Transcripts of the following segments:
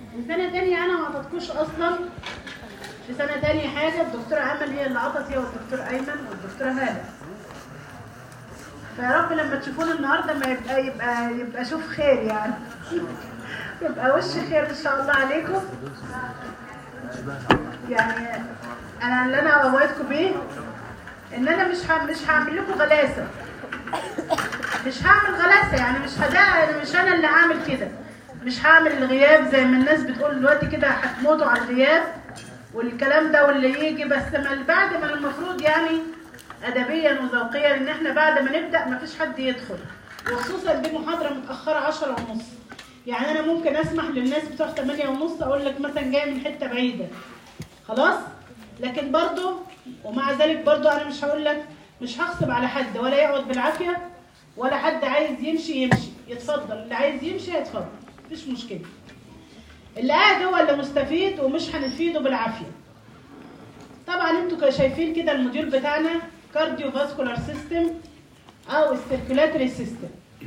من سنه ثانيه انا ما عطتكوش اصلا. في سنه ثانيه حاجه الدكتوره امل هي اللي عطت، هي والدكتور ايمن والدكتوره هاله. فيا رب لما تشوفونا النهارده ما يبقى شوف خير يعني. يبقى وش خير ان شاء الله عليكم. يعني انا اللي انا اوعدكم بيه ان انا مش هعمل لكم غلاسه. مش هعمل غلاسه يعني مش انا اللي هعمل كده. مش هعمل الغياب زي ما الناس بتقول دلوقتي كده هتموتوا على الغياب والكلام ده واللي يجي. بس بعد ما المفروض يعني ادبيا وذوقيا ان احنا بعد ما نبدا ما فيش حد يدخل، وخصوصا دي محاضره متاخره 10:30. يعني انا ممكن اسمح للناس بتوع 8:30 اقول لك مثلا جاي من حته بعيده خلاص، لكن برضو ومع ذلك برضو انا مش هقول لك مش هغصب على حد ولا يقعد بالعافيه ولا حد عايز يمشي يتفضل، اللي عايز يمشي يتفضل مفيش مشكله. اللي قاعد هو اللي مستفيد ومش هنفيده بالعافيه. طبعا انتوا شايفين كده الموديول بتاعنا كارديو فاسكولار سيستم او السيركولاتري سيستم.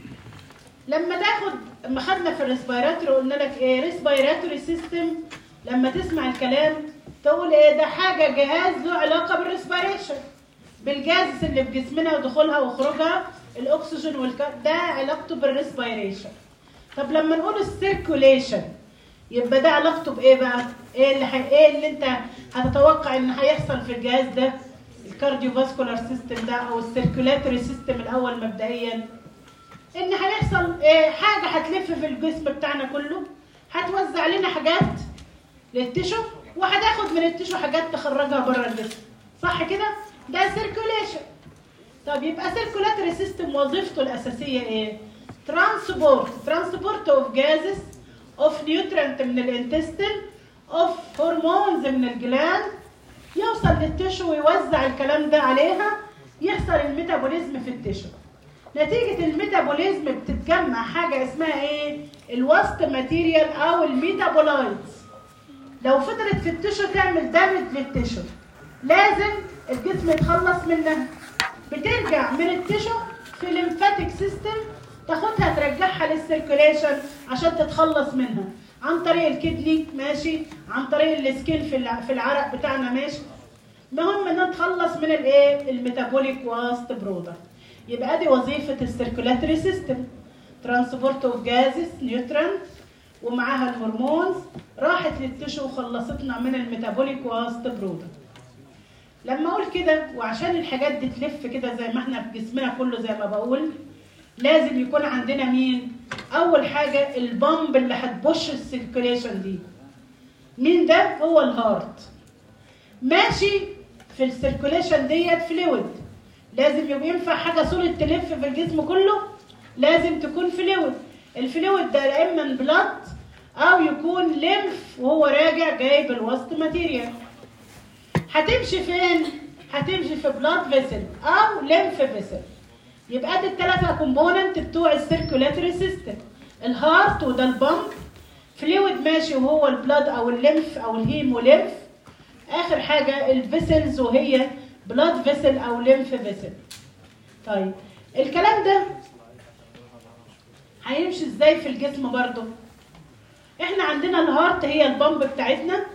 لما خدنا في الريسبيراتوري قلنا لك ايه ريسبيراتوري سيستم، لما تسمع الكلام تقول ايه ده حاجه جهاز له علاقه بالريسبيريشن، بالجازس اللي في جسمنا ودخولها وخروجها، الاكسجين ده علاقته بالريسبيريشن. طب لما نقول السيركوليشن يبقى ده علاقته بايه بقى؟ ايه اللي انت هتتوقع ان هيحصل في الجهاز ده الكارديو فاسكولار سيستم ده او السيركولاتوري سيستم الاول مبدئيا؟ ان هيحصل حاجه هتلف في الجسم بتاعنا كله، هتوزع لنا حاجات للتشو وهتاخد من التشو حاجات تخرجها بره الجسم، صح كده؟ ده سيركوليشن. طب يبقى سيركولاتوري سيستم وظيفته الاساسيه ايه؟ ترانسبورت اوف جازز، اوف نيوترينت من الانتستين، اوف هرمونز من الجلاند، يوصل للتشو ويوزع الكلام ده عليها، يحصل الميتابوليزم في التشو. نتيجة الميتابوليزم بتتجمع حاجة اسمها ايه؟ الوست ماتيريال او الميتابولايتس. لو فضلت في التشو تعمل دامج للتشو لازم الجسم يتخلص منها. بترجع من التشو في الليمفاتيك سيستم تاخدها ترجعها للسيركوليشن عشان تتخلص منها عن طريق الكدني ماشي، عن طريق السكين في العرق بتاعنا ماشي. المهم ان نتخلص من الايه؟ الميتابوليك واست برودكت. يبقى دي وظيفه السيركولاتوري سيستم، ترانسبورت اوف جازز نيوترينت ومعاها الهرمونز راحت للتشو وخلصتنا من الميتابوليك واست برودكت. لما اقول كده وعشان الحاجات دي تلف كده زي ما احنا في جسمنا كله زي ما بقول، لازم يكون عندنا مين؟ اول حاجه البامب اللي هتبوش السيركوليشن دي. مين ده؟ هو الهارت. ماشي في السيركوليشن ديت فلويد، لازم يبقى ينفع حاجه سوليد تلف في الجسم كله لازم تكون فلويد. الفلويد ده يا اما بلاد او يكون ليمف وهو راجع جايب الوسط ماتيريال. هتمشي فين؟ هتمشي في بلاد فيسل او ليمف فيسل. يبقى دي الثلاثه كومبوننت بتوع السيركولاتوري سيستم، الهارت وده البامب، فلويد ماشي وهو البلاد او الليمف او الهيموليمف، اخر حاجه الفيسلز وهي بلاد فيسل او ليمف فيسل. طيب الكلام ده هيمشي ازاي في الجسم برضه؟ احنا عندنا الهارت هي البامب بتاعتنا.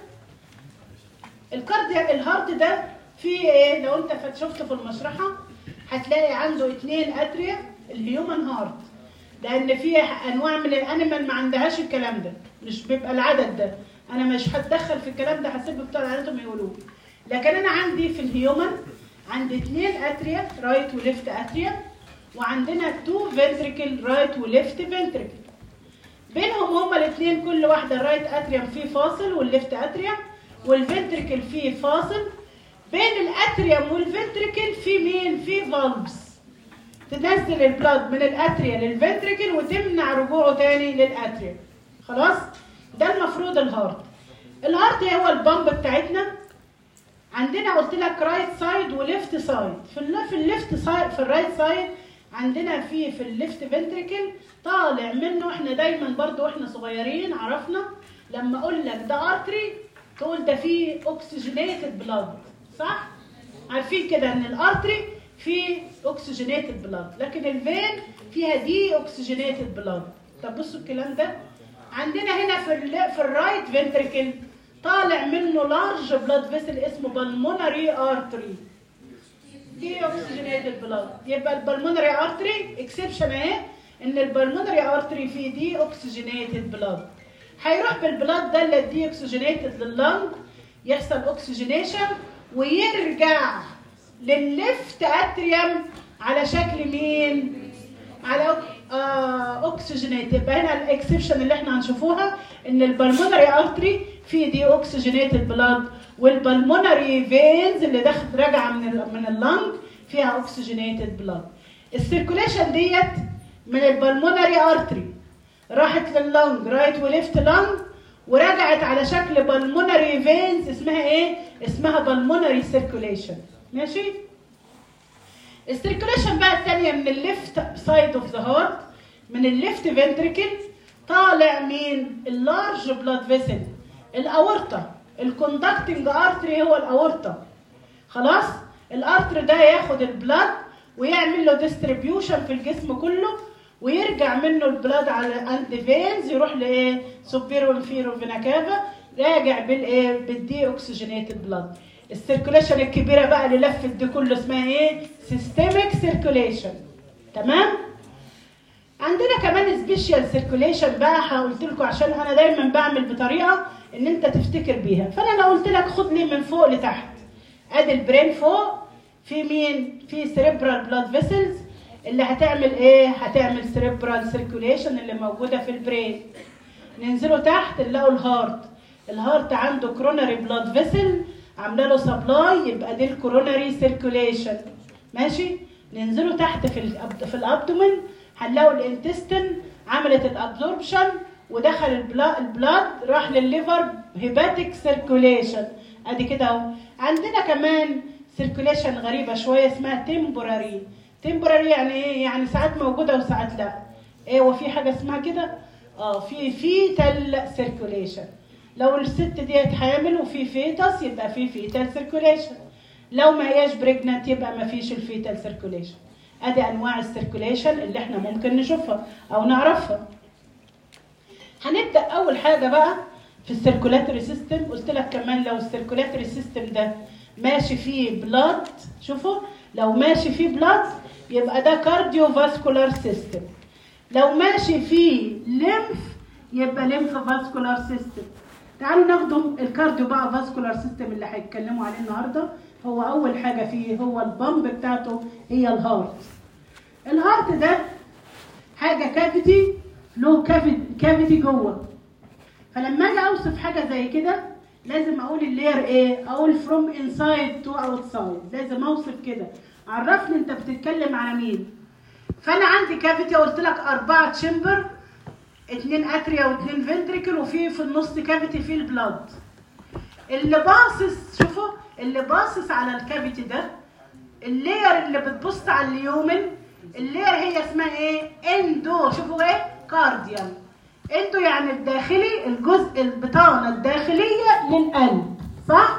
الهارت ده فيه ايه؟ لو انت شفته في المشرحه هتلاقي عنده 2 اتريا الهيومن هارت، لان في انواع من الانيمال ما عندهاش الكلام ده، مش بيبقى العدد ده. انا مش هتدخل في الكلام ده، هسيب بتوع الاناتومي يقولوه. لكن انا عندي في الهيومن عندي 2 اتريا رايت وليفت اتريا، وعندنا 2 فنتريكل رايت وليفت فنتريكل. بينهم هما الاثنين كل واحده الرايت اتريوم فيه فاصل والليفت اتريوم، والفنتريكل فيه فاصل. بين الاتريوم والفنتريكل في مين؟ في فالفز تنزل البلاد من الاتريا للفنتريكل وتمنع رجوعه تاني للاتريا. خلاص؟ ده المفروض الهارت. الهارت هو البامب بتاعتنا. عندنا قلت لك رايت سايد وليفت سايد. في الليفت سايد في الرايت سايد عندنا في الليفت فنتريكل طالع منه. احنا دايما برضو واحنا صغيرين عرفنا لما اقول لك ده ارتري تقول ده فيه اوكسجينيتد بلاد، صح؟ عارفين كده ان الارتري فيه اوكسجينيتد بلاد، لكن الفين فيها دي اوكسجينيتد بلاد. طب بصوا الكلام ده عندنا هنا في الرايت فنتريكل طالع منه لارج بلاد فيسل اسمه بالمونري ارتري، دي اوكسجينيتد بلاد. يبقى البالمونري ارتري اكسبشن اهي، ان البالمونري ارتري فيه دي اوكسجينيتد بلاد. هيروح بالبلاد ده اللي دي اوكسجينيتد لللنج، يحصل اوكسجينيشن ويرجع للليفت اتريوم على شكل مين؟ على اوكسجينيتد. يبقى هنا الاكسبشن اللي احنا هنشوفوها ان البالمونري ارتري فيه دي اوكسجينيتد بلاد، والبالمونري فينز اللي راجعه من اللنج فيها اوكسجينيتد بلاد. السيركوليشن ديت من البالمونري ارتري راحت لللنج رايت وليفت لنج ورجعت على شكل بالمونري فينز اسمها ايه؟ اسمها بالمونري سيركوليشن. ماشي؟ السيركوليشن بقى الثانيه من الليفت سايد اوف ذا هارت، من الليفت فنتريكل طالع مين؟ اللارج بلاد فيسل، الاورطه. الكوندكتنج ارتري هو الاورطه. خلاص؟ الارتري ده ياخد البلاد ويعمل له ديستريبيوشن في الجسم كله، ويرجع منه البلاد على اند فينز يروح لايه؟ سوبيرو انفيرو فينا كافا، راجع بالايه؟ بالدي اوكسجينيتد بلاد. السيركوليشن الكبيره بقى اللي لفت دي كله اسمها ايه؟ سيستميك سيركوليشن. تمام؟ عندنا كمان سبيشال سيركوليشن بقى، قلت لكم عشان انا دايما بعمل بطريقه ان انت تفتكر بيها، فانا لو قلت لك خد لي من فوق لتحت، ادي البرين فوق في مين؟ في سيريبرال بلاد فيسلز اللي هتعمل ايه؟ هتعمل سيريبرال سيركوليشن اللي موجوده في البرين. ننزلوا تحت نلاقوا الهارت. الهارت عنده كروناري بلاد فيسل عامله له سبلاي، يبقى دي الكوروناري سيركوليشن. ماشي؟ ننزلوا تحت في الابدومين هنلاقوا الانتستين عملت الابزوربشن ودخل البلاد راح للليفر هيباتيك سيركوليشن. ادي كده اهو. عندنا كمان سيركوليشن غريبه شويه اسمها تمبوراري. تمبوراري يعني ايه؟ يعني ساعات موجوده وساعات لا. ايه وفي حاجه اسمها كده؟ في فيتال سيركوليشن. لو الست ديت حامل وفي فيتس يبقى في فيتال سيركوليشن. لو ما هياش بريجننت يبقى ما فيش الفيتال سيركوليشن. ادي انواع السيركوليشن اللي احنا ممكن نشوفها او نعرفها. هنبدا اول حاجه بقى في السيركولاتوري سيستم. قلت لك كمان لو السيركولاتوري سيستم ده ماشي فيه بلاد، شوفوا لو ماشي فيه بلاد يبقى ده كارديو فاسكولار سيستم. لو ماشي فيه ليمف يبقى ليمف فاسكولار سيستم. تعالوا ناخدهم الكارديو بقى فاسكولار سيستم اللي هيتكلموا عليه النهارده. هو اول حاجه فيه هو البامب بتاعته هي الهارت. الهارت ده حاجه كافيتي، له كافيتي جوه. فلما اجي اوصف حاجه زي كده لازم اقول اللير ايه؟ اقول فروم انسايد تو اوتسايد. لازم اوصف كده. عرفني انت بتتكلم على مين. فانا عندي كافيتي قلت لك 4 تشامبر، 2 اتريا و2 فنتريكل، وفي النص كافيتي فيه البلاد. اللي باصص، شوفوا اللي باصص على الكافيتي ده اللير اللي بتبص على اليومن، اللير هي اسمها ايه؟ اندو. شوفوا ايه؟ كارديال. اندو يعني الداخلي، الجزء البطانه الداخليه للقلب، صح؟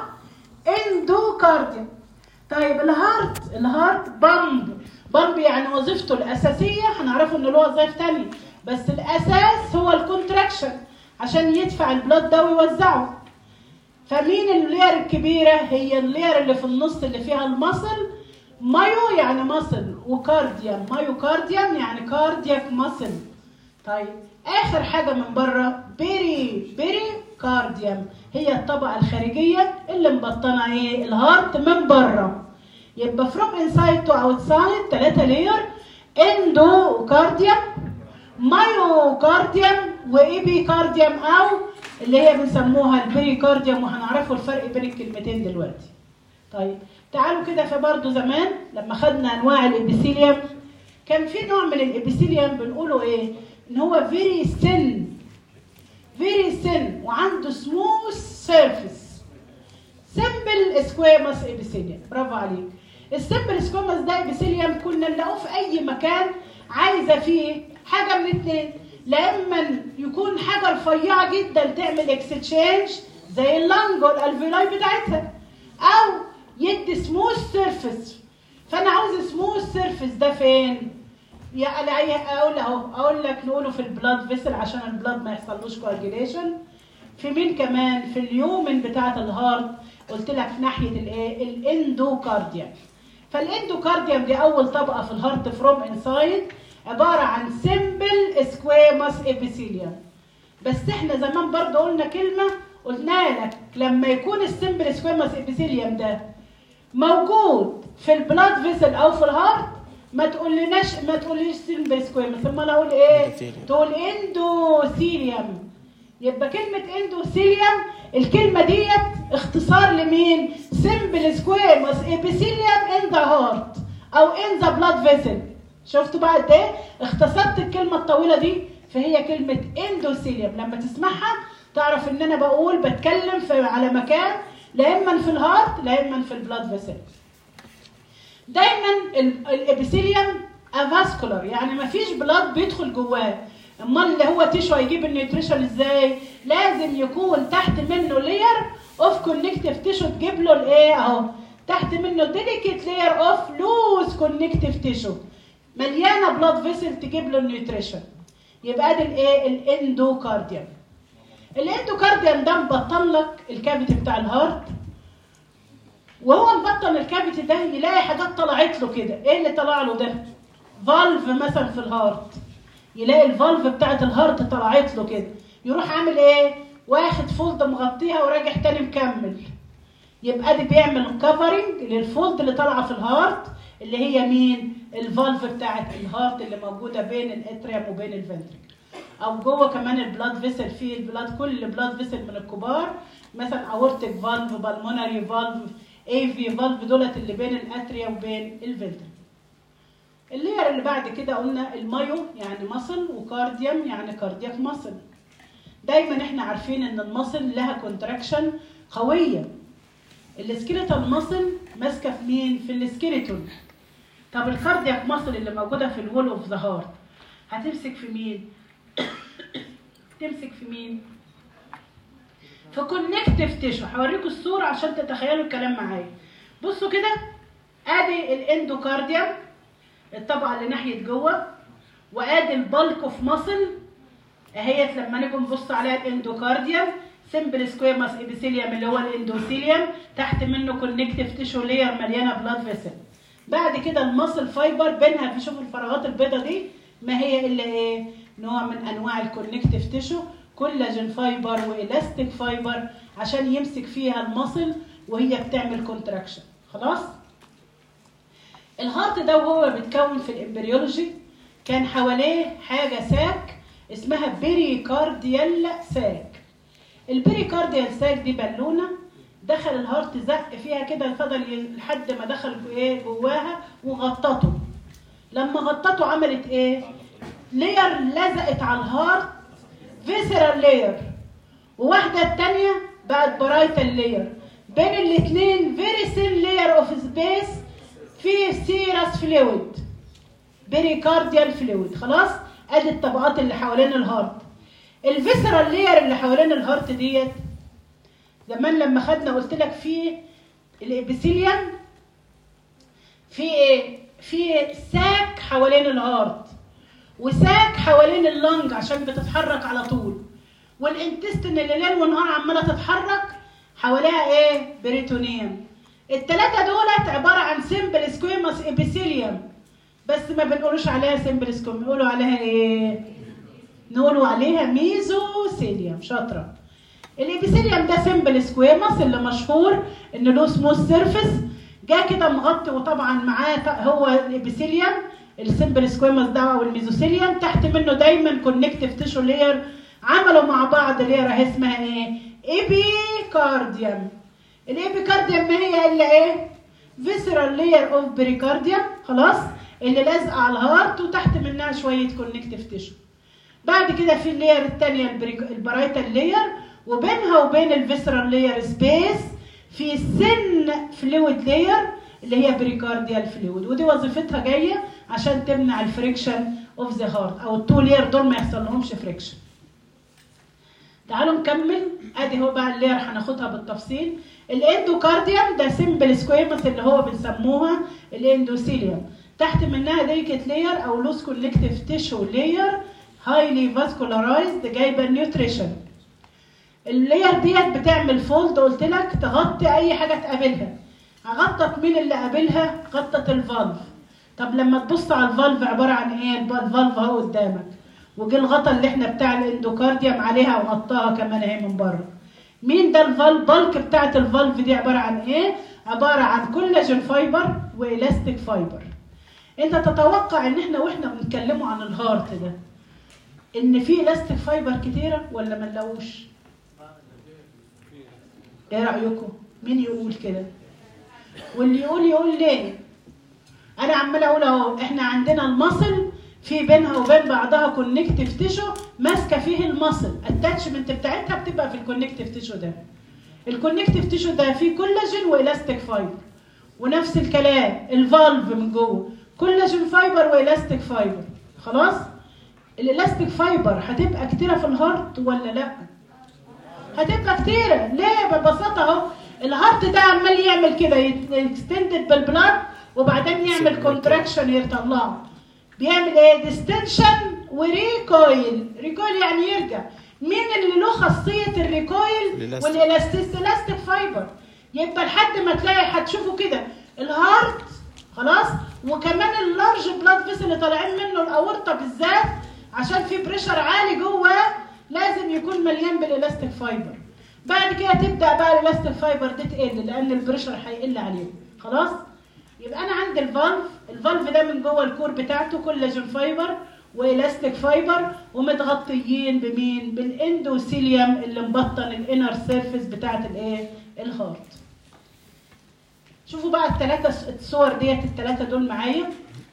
اندو كارديال. طيب الهارت بامب يعني وظيفته الاساسيه هنعرفه انه له وظائف ثانيه، بس الاساس هو الكونتراكشن عشان يدفع البلاد ده ويوزعه. فمين اللير الكبيره؟ هي اللير اللي في النص اللي فيها المصل. مايو يعني مصل، وكارديان مايوكارديان يعني كاردياك مصل. طيب اخر حاجه من بره بيري كارديان، هي الطبقه الخارجيه اللي مبطنه ايه؟ الهارت من بره. يبقى فروم انسايد تو اوتسايد 3 لير: اندو كارديان، مايوكارديان، وايبي كارديان، او اللي هي بنسموها البيري كارديان، وهنعرفوا الفرق بين الكلمتين دلوقتي. طيب تعالوا كده، في برضه زمان لما خدنا انواع الابيثيليوم كان في نوع من الابيثيليوم بنقوله ايه؟ ان هو فيري سن وعنده سموث سيرفيس. سمبل سكويموس ابيثيليوم. برافو عليك. السمبل سكويموس ده ابيثيليوم كنا نلاقوه في اي مكان. عايزه فيه حاجه من اتنين: لا اما يكون حاجه رفيعه جدا تعمل اكستشينج زي اللنج والالفيولاي بتاعتها، او يدي سموث سيرفيس. فانا عاوز سموث سيرفيس ده فين؟ اقول لك نقوله في البلاد فيسل عشان البلاد ما يحصلوش كواجيليشن. في مين كمان؟ في اليومن بتاعه الهارت قلت لك ناحيه الايه؟ الاندوكارديوم. فالاندوكارديوم دي اول طبقه في الهارت فروم انسايد، عباره عن سمبل سكويموس ابيثيليوم. بس احنا زمان برضه قلنا كلمه، قلنا لك لما يكون السمبل سكويموس ابيثيليوم ده موجود في البلاد فيسل او في الهارت ما تقوليش سمبل سكويموس، امال اقول ايه؟ تقول اندوثيليوم. يبقى كلمه اندوثيليوم الكلمه ديت اختصار لمين؟ سمبل سكويموس ابيثيليوم ان ذا هارت او ان ذا بلاد فيسل. شفتوا بقى قد ايه اختصرت الكلمه الطويله دي؟ فهي كلمه اندوثيليوم لما تسمعها تعرف ان انا بتكلم على مكان لا اما في الهارت لا اما في البلاد فيسل. دايما الابيثيليوم افاسكولار، يعني ما فيش بلاد بيدخل جواه. امال اللي هو تيشو هيجيب النيوتريشن ازاي؟ لازم يكون تحت منه لير اوف كونكتيف تيشو تجيب له الايه اهو، تحت منه ديليكيت لير اوف لوز كونكتيف تيشو مليانه بلاد فيسل تجيب له النيوتريشن. يبقى ادي الايه؟ الاندوكارديوم. الاندوكارديوم ده مبطن لك الكافيتي بتاع الهارت، وهو مبطن الكافيتي ده يلاقي حاجات طلعت له كده. ايه اللي طلع له ده؟ فالف مثلا في الهارت، يلاقي الفالف بتاعت الهارت طلعت له كده، يروح عامل ايه؟ واخد فولد مغطيها وراجع تاني مكمل. يبقى دي بيعمل كفرنج للفولد اللي طالعه في الهارت اللي هي مين؟ الفالف بتاعت الهارت اللي موجوده بين الاتريوم وبين الفنتريكل. او جوه كمان البلاد فيسل، في البلاد كل بلاد فيسل من الكبار مثلا اورتيك فالف، بالمونري فالف، اي في فالف، دولت اللي بين الاتريا وبين الفنتريكل. اللير اللي بعد كده قلنا المايو يعني ماسل، وكارديوم يعني كاردياك ماسل. دايما احنا عارفين ان الماسل لها كونتراكشن قويه. السكيليتال ماسل ماسكه في مين؟ في السكيليتون. طب الكاردياك ماسل اللي موجوده في الوول اوف ذا هارت هتمسك في مين؟ تمسك في مين؟ في كونكتيف تيشو. هوريكم الصوره عشان تتخيلوا الكلام معايا. بصوا كده، ادي الاندوكارديوم الطبقه اللي ناحيه جوه، وادي البلك اوف ماسل اهيت. لما نيجي نبص عليها الاندوكارديوم سمبل سكويموس ابيثيليوم اللي هو الاندوثيليوم، تحت منه كونكتيف تيشو لير مليانه بلاد فيسل. بعد كده الماسل فايبر بينها، في شوفوا الفراغات البيضاء دي ما هي الا ايه؟ نوع من انواع الكونكتيف تيشو، كولاجين فايبر والاستيك فايبر عشان يمسك فيها الماسل وهي بتعمل كونتراكشن. خلاص؟ الهارت ده وهو بيتكون في الامبريولوجي كان حواليه حاجه ساك اسمها بيريكارديال ساك. البيريكارديال ساك دي بالونه دخل الهارت زق فيها كده، فضل لحد ما دخل ايه جواها وغطته. لما غطته عملت ايه؟ لير لزقت على الهارت، فيسرال لير، وواحده الثانيه بقت برايتال لير. بين الاثنين فيري سين لير اوف سبيس في سيرس فلويد، بيريكارديال فلويد. خلاص؟ ادي الطبقات اللي حوالين الهارت. الفيسرال لير اللي حوالين الهارت ديت زمان لما خدنا قلت لك في الابيثيليوم في ايه؟ في ساك حوالين الهارت وساك حوالين اللنج عشان بتتحرك على طول، والانتستين اللي ليل ونهار عماله تتحرك حواليها ايه؟ بريتونيوم. الثلاثه دولت عباره عن سمبل سكويموس ابيثيليوم، بس ما بنقولوش عليها سمبل سكويموس، بنقولوا عليها ايه؟ نقولوا عليها ميزوثيليوم. شاطره. الابيثيليوم ده سمبل سكويموس اللي مشهور ان له سموث سيرفيس، جه كده مغطي، وطبعا معاه هو الابيثيليوم السمبل سكويموس ده او الميزوثيليوم، تحت منه دايما كونكتيف تيشو لير، عملوا مع بعض لير اهي اسمها ايه؟ ايبيكارديوم. الايبيكارديوم ما هي الا ايه؟ فيسرال لير اوف بريكارديوم. خلاص؟ اللي لازقه على الهارت وتحت منها شويه كونكتيف تيشو. بعد كده في اللير الثانيه البرايتال لير، وبينها وبين الفيسرال لير سبيس في سن فلويد لير اللي هي بريكارديال فلويد، ودي وظيفتها جايه عشان تمنع الفريكشن اوف ذا هارت، او التو لير دول ما يحصل لهمش فريكشن. تعالوا نكمل. ادي هو بقى اللير هناخدها بالتفصيل. الاندوكارديوم ده سمبل سكويموس اللي هو بنسموها الاندوثيليوم، تحت منها ديليكت لاير او لوس كونكتيف تيشو لاير هايلي فاسكولارايزد جايبه النيوتريشن. اللاير ديت بتعمل فولد، قلت لك تغطي اي حاجه تقابلها. غطت مين اللي قابلها؟ غطت الفالف. طب لما تبص على الفالف عباره عن ايه؟ الفالف اهو قدامك، وجه الغطا اللي احنا بتاع الاندوكارديوم عليها وغطاها كمان اهي من بره. مين ده الفالف؟ بالك بتاعت الفالف دي عباره عن ايه؟ عباره عن كولاجين فايبر والاستيك فايبر. انت تتوقع ان احنا واحنا بنتكلموا عن الهارت ده ان في الاستيك فايبر كتيره ولا ما نلاقوش؟ ايه رايكم؟ مين يقول كده؟ واللي يقول ليه؟ انا عمال اقول اهو احنا عندنا المصل في بينها وبين بعضها كونكتيف تيشو ماسكه فيه المصل، التاتشمنت بتاعتها بتبقى في الكونكتيف تيشو ده. الكونكتيف تيشو ده فيه كولاجين والاستيك فايبر، ونفس الكلام الفالف من جوه كولاجين فايبر والاستيك فايبر. خلاص؟ الالاستيك فايبر هتبقى كتيره في الهارت ولا لا؟ هتبقى كتيره. ليه؟ ببساطه اهو الهارت ده عمال يعمل كده يكستندد بالبلاد وبعدين يعمل كونتراكشن يطلعه. بيعمل ايه؟ ديستنشن وريكويل. ريكويل يعني يرجع. مين اللي له خاصيه الريكويل والالاستيك فايبر؟ يبقى لحد ما تلاقي هتشوفوا كده الهارت خلاص، وكمان اللارج بلاد فيسل اللي طالعين منه الاورطه بالذات عشان في بريشر عالي جوه لازم يكون مليان بالالاستيك فايبر. بعد كده تبدا بقى الالاستيك فايبر دي تقل لان البريشر هيقل عليه. خلاص؟ يبقى انا عندي الفالف ده من جوه الكور بتاعته كولاجين فايبر والاستيك فايبر ومتغطيين بمين؟ بالاندوثيليوم اللي مبطن الانر سيرفيس بتاعت الايه؟ الهارت. شوفوا بقى الثلاثه الصور ديت، الثلاثه دول معايا.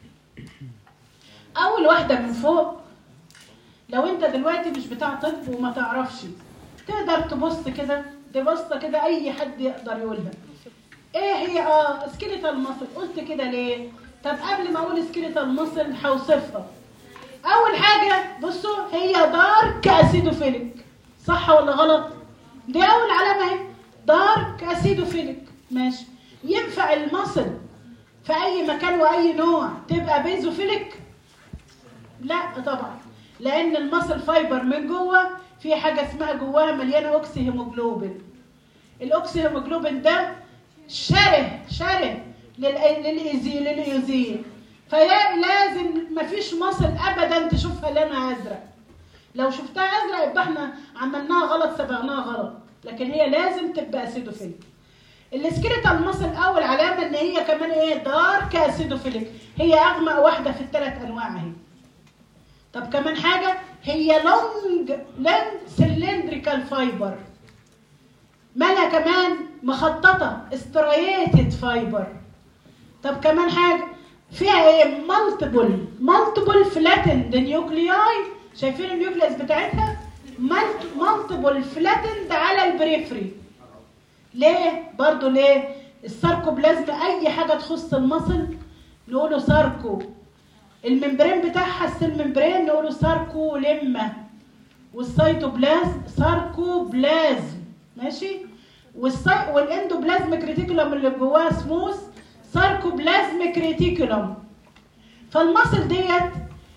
اول واحده من فوق، لو انت دلوقتي مش بتاع طب وما تعرفش تقدر تبص كده، تبص كده اي حد يقدر يقولها. ايه هي؟ سكيليتال ماسل. قلت كده ليه؟ طب قبل ما اقول سكيليتال ماسل هوصفها. اول حاجه بصوا هي دارك اسيدوفيليك، صح ولا غلط؟ دي اول علامه اهي، دارك اسيدوفيليك. ماشي. ينفع الماسل في اي مكان واي نوع تبقى بيزوفيليك؟ لا طبعا، لان الماسل فايبر من جوه في حاجه اسمها جواها مليانه اوكسي هيموجلوبين. الاوكسي هيموجلوبين ده شره للايوزين، فلازم مفيش ماسل ابدا تشوفها لونها ازرق. لو شفتها ازرق يبقى احنا عملناها غلط، صبغناها غلط، لكن هي لازم تبقى اسيدوفيليك. السكيليتال ماسل اول علامه ان هي كمان ايه؟ دارك اسيدوفيليك، هي اغمق واحده في الثلاث انواع اهي. طب كمان حاجه، هي لونج سلندريكال فايبر، مالها كمان؟ مخططه ستريتد فايبر. طب كمان حاجه فيها ايه؟ مالتيبل فلاتند نيوكلياي. شايفين النيوكليس بتاعتها؟ مالتيبل فلاتند على البريفري. ليه؟ برضو ليه؟ الساركوبلازم اي حاجه تخص المصل نقوله ساركو. الممبرين بتاعها السيل ممبرين نقوله ساركوليما، والسيتوبلازم ساركوبلازم. ماشي؟ والاندوبلازم كريتيكولم اللي جواها سموث ساركوبلازم كريتيكولم. فالمصل ديت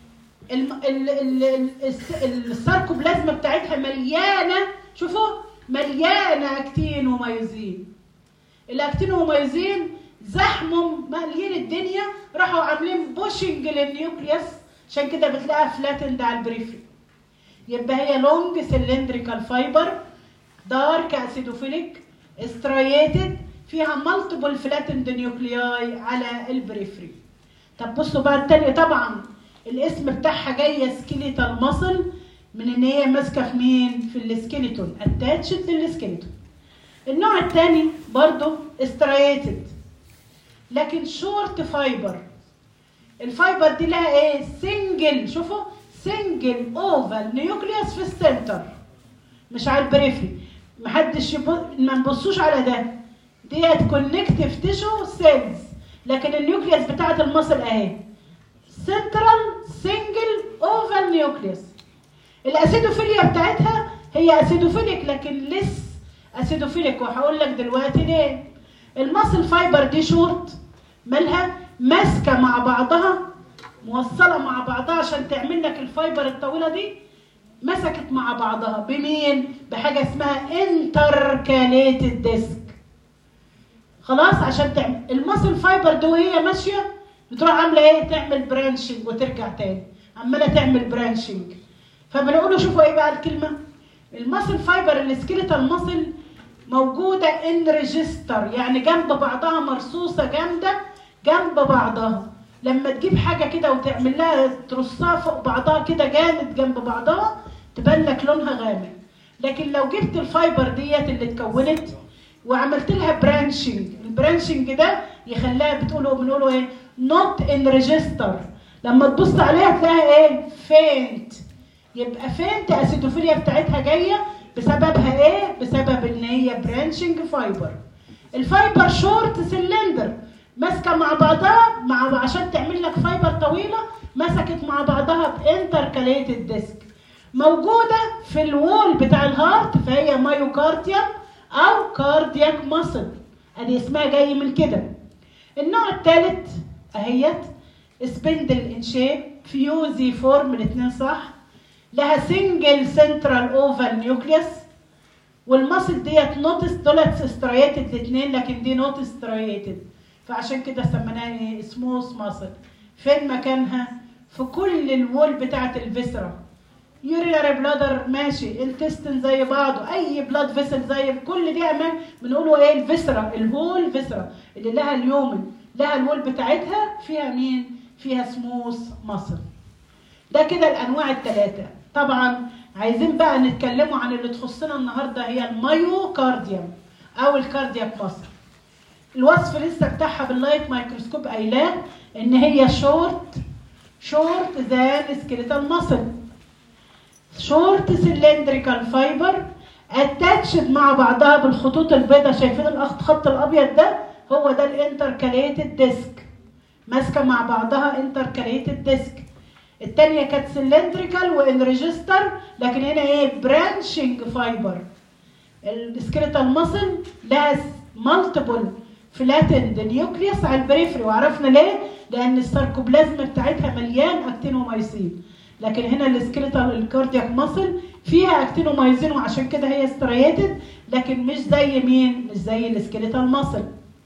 الساركوبلازم بتاعتها مليانه، شوفوا مليانه اكتين وميوزين. الاكتين وميوزين زحموا مالين الدنيا، راحوا عاملين بوشنج للنيوكليوس، عشان كده بتلاقيها فلاتند على البريفري. يبقى هي لونج سلندريكال فايبر، دارك اسيدوفيليك، ستريتد، فيها مالتيبل فلاتند نيوكلياي على البريفري. طب بصوا بقى الثانيه، طبعا الاسم بتاعها جايه سكيليتال ماسل من ان هي ماسكه في مين؟ في السكيليتون، اتاتشد للسكيليتون. النوع الثاني برضو ستريتد لكن شورت فايبر. الفايبر دي لها ايه؟ سنجل، شوفوا سنجل اوفال نيوكليوس في السنتر مش على البريفري. محدش ما نبصوش على ده، ديت كونكتيف تيشو سيلز، لكن النيوكليوس بتاعت المصل اهي سنترال سنجل اوفال نيوكليوس. الاسيدوفيليا بتاعتها هي اسيدوفيليك لكن اسيدوفيليك، وهقول لك دلوقتي ليه. الماسل فايبر دي شورت مالها ماسكه مع بعضها، موصله مع بعضها عشان تعمل لك الفايبر الطويله دي. مسكت مع بعضها بمين؟ بحاجه اسمها انتركاليتد ديسك. خلاص، عشان تعمل الماسل فايبر دي وهي ماشيه بتروح عامله ايه؟ تعمل برانشنج وترجع تاني، عماله تعمل برانشنج. فبنقوله شوفوا ايه بقى الكلمه؟ الماسل فايبر السكيليتال ماسل موجوده ان ريجستر، يعني جنب بعضها، مرصوصه جامده جنب بعضها. لما تجيب حاجه كده وتعمل لها ترصها فوق بعضها كده جامد جنب بعضها تبان لك لونها غامق. لكن لو جبت الفايبر ديت اللي اتكونت وعملت لها برانشنج، البرانشنج ده يخليها بنقوله ايه؟ نوت ان ريجستر. لما تبص عليها تلاقيها ايه؟ فينت. يبقى فينت اسيدوفيليا بتاعتها جايه بسببها ايه؟ بسبب ان هي برانشنج فايبر. الفايبر شورت سلندر، ماسكه مع بعضها عشان تعمل لك فايبر طويله، مسكت مع بعضها بانتركاليتد ديسك، موجوده في الوول بتاع الهارت، فهي مايوكارديوم او كاردياك ماسل، ادي اسمها جاي من كده. النوع الثالث اهيت سبندل ان شيب فيوزي فورم، الاثنين صح، لها سنجل سنترال اوفال نيوكليوس، والماسل ديت نوت دولت ستريتد الاثنين، لكن دي نوت ستريتد، فعشان كده سميناها ايه؟ سموث ماسل. فين مكانها؟ في كل الوول بتاعت الفيسرا. يورينري بلادر ماشي، انتستين زي بعضه، اي بلاد فيسل زي كل دي امان بنقوله ايه؟ الفيسرا، الهول فيسرا اللي لها اليومن، لها الوول بتاعتها فيها مين؟ فيها سموث ماسل. ده كده الانواع الثلاثه. طبعا عايزين بقى نتكلموا عن اللي تخصنا النهارده، هي المايوكارديوم او الكاردياك ماسل. الوصف لسه بتاعها باللايت مايكروسكوب قايلاه ان هي شورت ذان سكيليتال ماسل، شورت سلندريكال فايبر اتاتشد مع بعضها بالخطوط البيضاء. شايفين الخط الابيض ده؟ هو ده الانتركاليتد ديسك، ماسكه مع بعضها انتركاليتد ديسك. الثانيه كانت سلندريكال وان ريجستر، لكن هنا ايه؟ برانشنج فايبر. السكيليتال ماسل لها مالتيبل فلاتند نيوكليوس على البريفري، وعرفنا ليه؟ لان الساركوبلازم بتاعتها مليان اكتينومايسين. لكن هنا السكيليتال الكاردياك ماسل فيها اكتينومايسين، وعشان كده هي ستريتد، لكن مش زي مين؟ مش زي السكيليتال ماسل.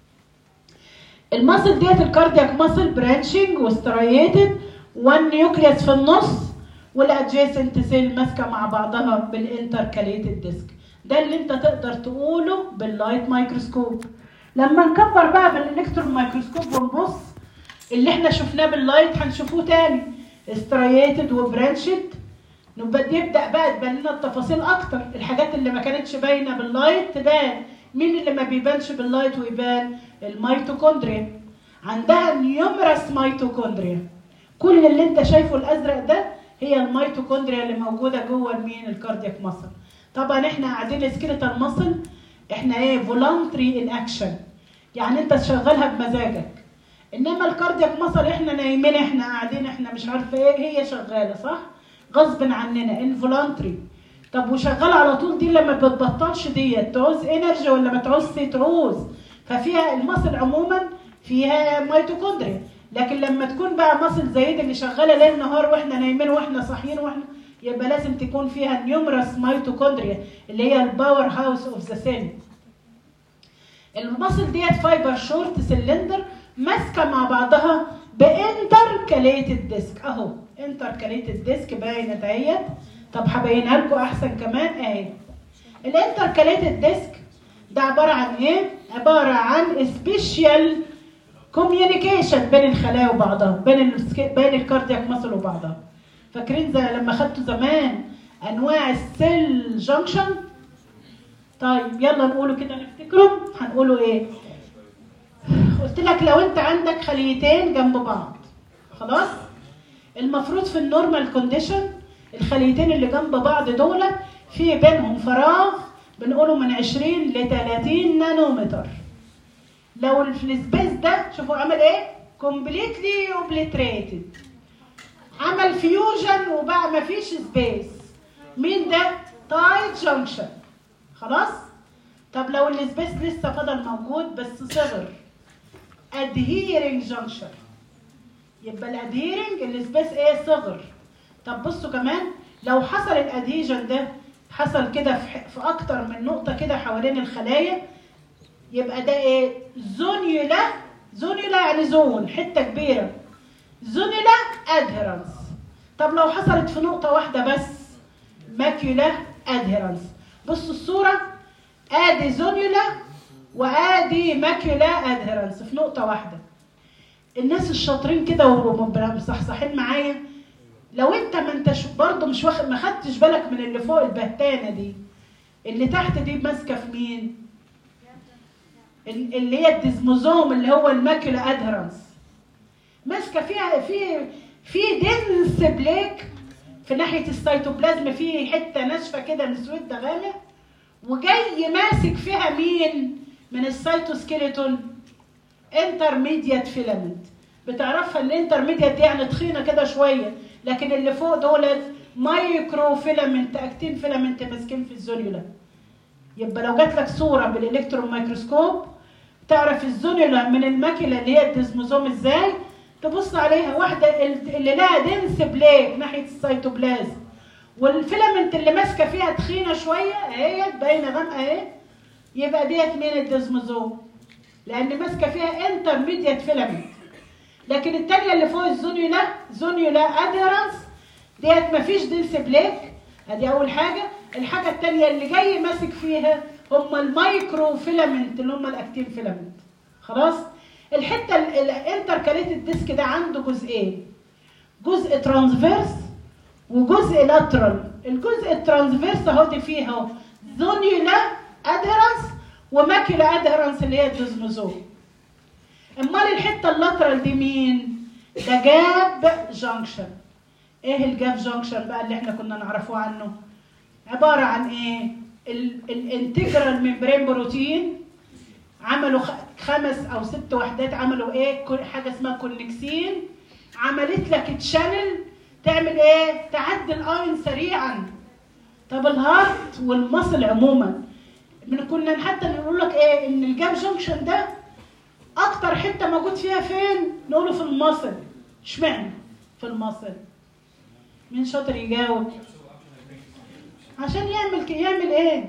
الماسل ديت الكاردياك ماسل برانشنج وستريتد، والنيوكليوس في النص، والادجيسنت سيل ماسكه مع بعضها بالانتركاليتد ديسك. ده اللي انت تقدر تقوله باللايت مايكروسكوب. لما نكبر بقى بالالكترون مايكروسكوب ونبص، اللي احنا شفناه باللايت هنشوفوه تاني ستريتد وبرانشد. يبدا بقى تبان لنا التفاصيل اكتر، الحاجات اللي ما كانتش باينه باللايت تبان. مين اللي ما بيبانش باللايت ويبان؟ الميتوكوندريا، عندها نيومرس ميتوكوندريا. كل اللي انت شايفه الازرق ده هي الميتوكوندريا اللي موجوده جوه مين؟ الكاردياك ماسل. طبعا احنا قاعدين سكيليتال ماسل احنا ايه؟ فولونتري ان اكشن، يعني انت تشغلها بمزاجك. انما الكاردياك ماسل احنا نايمين، احنا قاعدين، احنا مش عارفه ايه، هي شغاله صح؟ غصب عننا، انفولونتري. طب وشغاله على طول دي لما بتبطلش ديت تعوز انرجي ولا ما تعوزش؟ تعوز. ففيها الماسل عموما فيها ميتوكوندريا، لكن لما تكون بقى ماسل زي دي اللي شغاله ليل نهار واحنا نايمين واحنا صاحيين واحنا، يبقى لازم تكون فيها نيومرس ميتوكوندريا اللي هي الباور هاوس اوف ذا سيل. الماسل ديت فايبر شورت سلندر ماسكه مع بعضها بانتركاليتد ديسك. اهو انتركاليتد ديسك باينه اهيت. طب هبينها لكم احسن كمان اهي. الانتركاليتد ديسك ده عباره عن ايه؟ عباره عن سبيشال كوميونيكيشن بين الخلايا وبعضها، بين الكاردياك ماسل وبعضها. فاكرين زي لما خدتوا زمان انواع السيل جانكشن؟ طيب يلا نقوله كده نفتكرهم. هنقوله ايه؟ قلت لك لو انت عندك خليتين جنب بعض، خلاص؟ المفروض في النورمال كونديشن الخليتين اللي جنب بعض دول في بينهم فراغ بنقوله من 20 ل 30 نانومتر. لو السبيس ده شوفوا عمل ايه؟ كومبليتلي اوبليتريتد، عمل فيوجن وبقى مفيش سبيس. مين ده؟ تايت جانكشن. خلاص؟ طب لو السبيس لسه فضل موجود بس صغر، adhering junction. يبقى الادهيرنج السبيس ايه؟ صغر. طب بصوا كمان لو حصل الادهيجن ده حصل كده في اكتر من نقطه كده حوالين الخلايا، يبقى ده ايه؟ زونيولا. زونيولا يعني زون، حته كبيره. زونيولا ادهيرنس. طب لو حصلت في نقطه واحده بس، ماكيولا ادهيرنس. بصوا الصوره، ادي زونيولا وادي ماكيولا ادهيرنس في نقطه واحده. الناس الشاطرين كده ومصحصحين معايا، لو انت ما انتش برضه مش واخد، ما خدتش بالك من اللي فوق البهتانه دي، اللي تحت دي ماسكه في مين؟ اللي هي الديزموزوم اللي هو الماكيولا ادهيرنس، ماسكه فيها في دنس بليك في ناحيه السيتوبلازم، في حته ناشفه كده مسوده غامق، وجاي ماسك فيها مين من السيتوسكيلتون؟ انترميديات فيلامنت. بتعرفها الانترميديات يعني تخينه كده شويه، لكن اللي فوق دول مايكرو فيلامنت، اكتين فيلامنت ماسكين في الزونيولا. يبقى لو جات لك صوره بالالكترون مايكروسكوب تعرف الزونيولا من الماكيولا اللي هي الديزموزوم ازاي؟ تبص عليها واحده اللي لها دنس بليك ناحيه السيتوبلازم، والفيلامنت اللي ماسكه فيها تخينه شويه اهي باينه غامقه اهي، يبقى ديت مين؟ الديزموزوم، لان ماسكه فيها انترميديات فيلامنت. لكن الثانيه اللي فوق الزونيولا، زونيولا ادهيرنس، ديت مفيش دنس بليك. ادي اول حاجه. الحاجه الثانيه اللي جاي ماسك فيها هم المايكرو فيلامنت اللي هم الاكتين فيلامنت. خلاص؟ الحته الانتركاليتد ديسك ده عنده جزئين، جزء ترانسفيرس وجزء لاترال. الجزء الترانسفيرس اهو دي فيه اهو زونيولا ادهيرنس وماكيولا ادهيرنس اللي هي الديزموزوم. امال الحته اللاترال دي مين؟ ده جاب جانكشن. ايه الجاب جانكشن بقى اللي احنا كنا نعرفوه عنه؟ عباره عن ايه؟ الانتجرال ميمبرين بروتين عملوا 5 أو 6 وحدات، عملوا ايه؟ حاجه اسمها كونكسين، عملت لك تشانل تعمل ايه؟ تعدي الايون سريعا. طب الهارت والمصل عموما كنا حتى نقول لك ايه؟ ان الجاب جانكشن ده اكتر حته موجود فيها فين؟ نقوله في المصل. اشمعنى في المصل؟ مين شاطر يجاوب؟ عشان يعمل ايه؟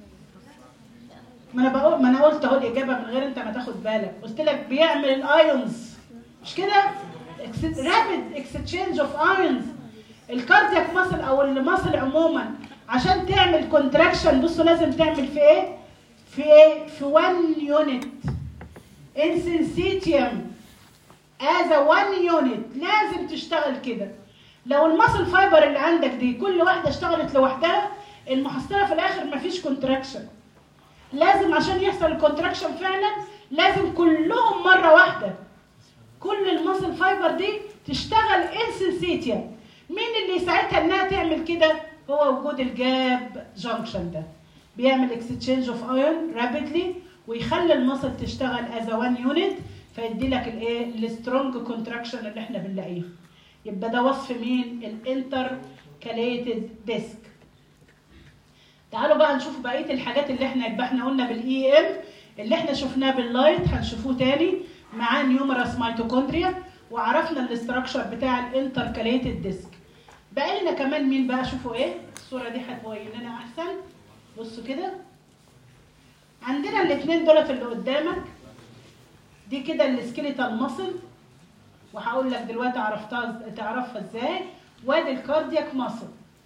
ما انا قلت اهو الاجابه من غير انت ما تاخد بالك. قلت لك بيعمل الايونز، مش كده؟ رابيد اكستشينج اوف ايونز. الكاردياك ماسل او الماسل عموما عشان تعمل كونتراكشن، بصوا لازم تعمل في ايه؟ في 1 يونت انسنسيتيوم از 1 يونت، لازم تشتغل كده. لو الماسل فايبر اللي عندك دي كل واحده اشتغلت لوحدها، المحصله في الاخر مفيش كونتراكشن. لازم عشان يحصل الكونتراكشن فعلا لازم كلهم مره واحده، كل الماسل فايبر دي تشتغل انسنسيتيوم. مين اللي يساعدها انها تعمل كده؟ هو وجود الجاب جانكشن ده، بيعمل اكستشينج اوف ايون رابيدلي ويخلي الماسل تشتغل از 1 يونت، فيدي لك الايه؟ السترونج كونتراكشن اللي احنا بنلاقيه. يبقى ده وصف مين؟ الانتركاليتد ديسك. تعالوا بقى نشوف بقيه الحاجات اللي احنا قلنا بالاي ام، اللي احنا شفناه باللايت هنشوفوه تاني. معاه نيومرس ميتوكوندريا، وعرفنا الاستراكشر بتاع الانتركاليتد ديسك. بقى لنا كمان مين بقى؟ شوفوا ايه الصوره دي هتبين لنا احسن. بصوا كده، عندنا الاثنين دولت اللي قدامك دي كده السكيليتال ماسل، وهقول لك دلوقتي تعرفها ازاي. وادي الكاردياك ماسل.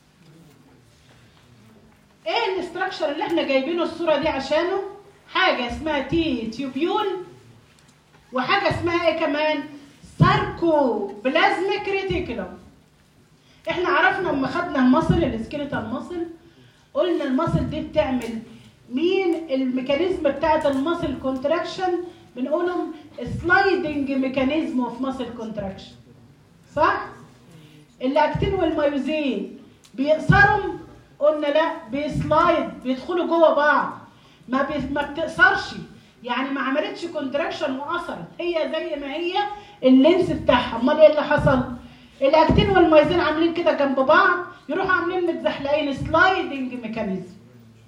ايه الاستراكشر اللي احنا جايبينه الصوره دي عشانه؟ حاجه اسمها تي تيوبيول، وحاجه اسمها ايه كمان؟ ساركو بلازميك ريتيكولوم. احنا عرفنا لما خدنا الماسل السكيليتال ماسل، قلنا الماسل دي بتعمل مين؟ الميكانيزم بتاعت الماسل كونتراكشن بنقولهم سلايدنج ميكانيزم اوف ماسل كونتراكشن، صح؟ الاكتين والمايوزين بيقصروا، قلنا لا، بيسلايد، بيدخلوا جوه بعض، ما بتقصرش، يعني ما عملتش كونتراكشن وقصرت، هي زي ما هي اللينس بتاعها. امال ايه اللي حصل؟ الاكتين والمايوزين عاملين كده جنب بعض، يروحوا عاملين متزحلقين، سلايدنج ميكانيزم.